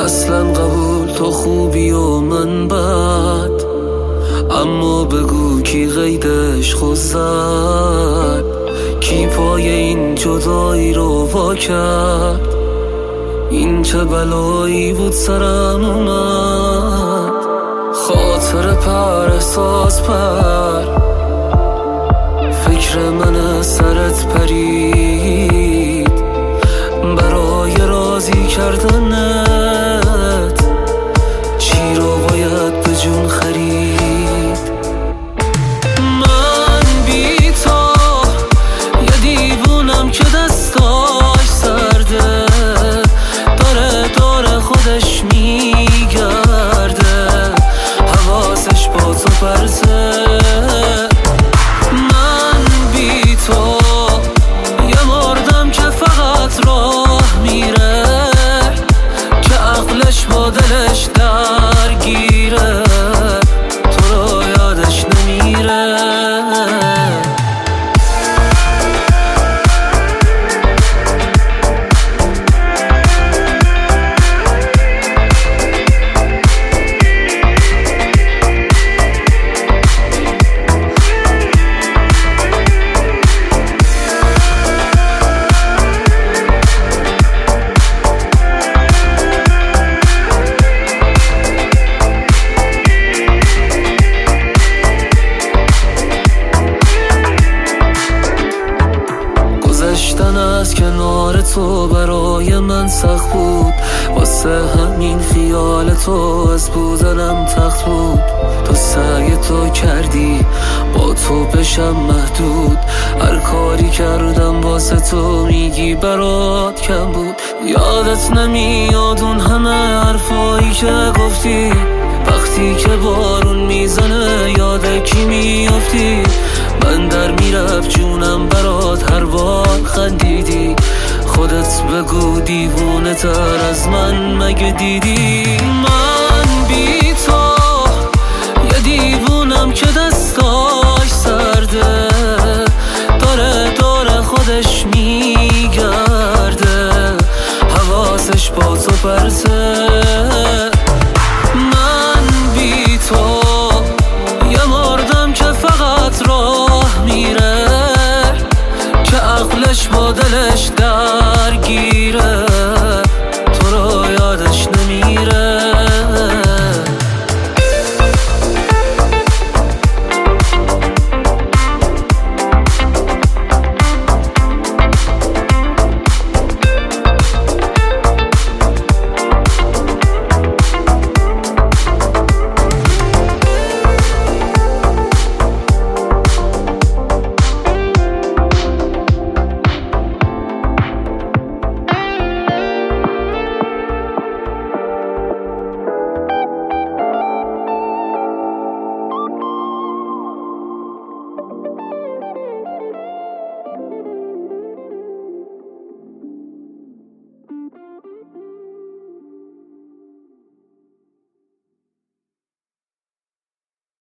اصلا قبول تو خوبی و من بد، اما بگو کی قیدش خود زد، کی پای این جدایی رو وا کرد. این چه بلایی بود سرم اومد، خاطر پر احساس پر، فکر من سرت پرید برای راضی کردنت، چی رو باید به جون خرید. من بی تو یه دیوونم که دستاش سرده، داره داره خودش میگرده، حواسش با تو پرته. من بی تو یه مردم که فقط راه میره، که عقلش با دلش درگیره، تو رو یادش نمیره. گذشتن از کنار تو برای من سخت بود، واسه همین خیال تو از بودنم تخت بود. تو سعی تو کردی با تو بشم محدود، هر کاری کردم واسه تو میگی برات کم بود. یادت نمیاد اون همه حرفایی که گفتی، وقتی که بارون میزنه یاد کی میافتی. من در میرفت جونم برات هر بار خندیدی، خودت بگو دیوونه تر از من مگه دیدی. من بی تو یه دیوونم که دستاش سرده، داره داره خودش میگرده، حواسش با تو پرته. من بی تو یه مردم که فقط راه میره، که عقلش با دلش